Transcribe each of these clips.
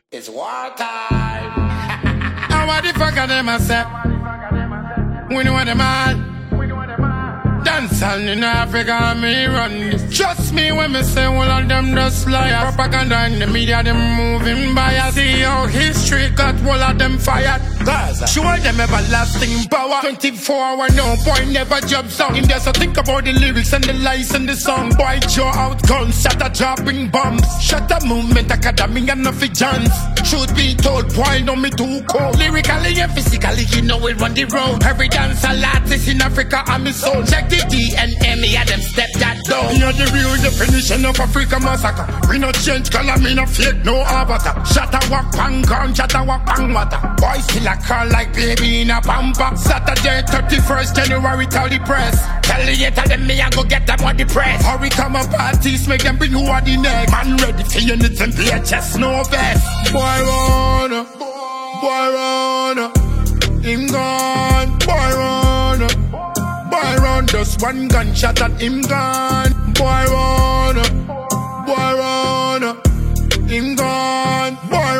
It's war time. And what the fuck are them a say? We know what them all. Dance all in Africa, me run this. Trust me when me say all of them just liars. Propaganda in the media, them moving bias. See how history got all of them fired. Gaza, show them everlasting power. 24 hour, no boy never jumps out. In there, so think about the lyrics and the lies and the song. Boy, draw out guns, shut a dropping bombs. Shut a movement, academy and nothing chance. Truth be told, boy, know me too cold. Lyrically and physically, you know it run the road. Every dance artist in Africa, I'm his soul. Check the DNA, me and them step that down. You're the real definition of Africa massacre. We not change color, me not fake, no avatar. Shatta walk bang gun, shatta walk bang water. Boy still a call like baby in a pamper. Saturday 31st January, tell the press. Tell the hater them me I go get them on the press. Hurry come on parties, make them bring who are the next. Man ready for you need to play chess, no vest. Boy run, him gone. Boy run, just one gunshot at him gone. Boy run, him gone. Boy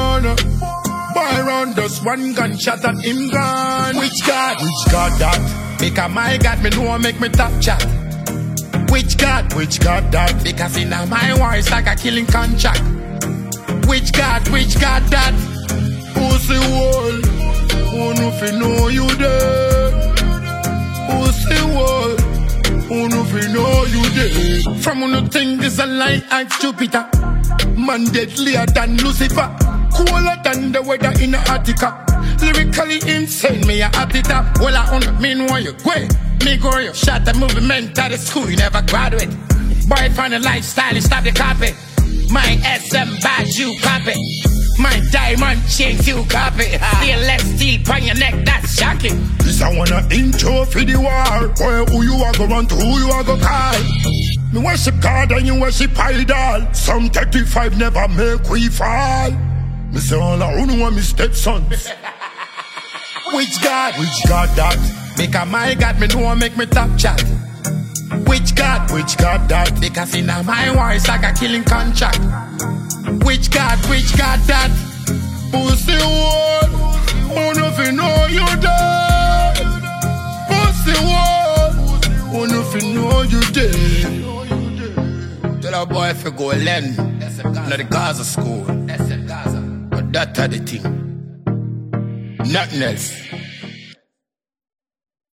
run, just one gunshot at him gone. Which God that? Because my God, me know make me top chat. Which God that? Because in my war it's like a killing contract. Which God that? Who's the world? Who no fi know you there? Who's the world? Who no fi know you there? From who no think this a lie like Jupiter. Man deadlier than Lucifer. Cooler than the weather in Antarctica. Lyrically insane, me a at it up. Well I own mean why you go. Me go you shot the movement at the school, you never graduate. Boy find a lifestyle, you stop the copy. My SM badge, you copy. My diamond chains, you copy. Feel less deep on your neck, that's shocking. This I wanna intro for the war. Boy, who you are go run to, who you are go call. Me worship God and you worship idol. Some 35 never make we fall. Me say all I own want me stepsons. Which God that? Because my God, me know make me top chat. Which God that? Because in my war it's like a killing contract. Which God that? Who's the world? Who no fi know you there? Who's the world? Who no fi know you there? Tell a boy if you go learn in the Gaza school. But that are the thing. Nothing else.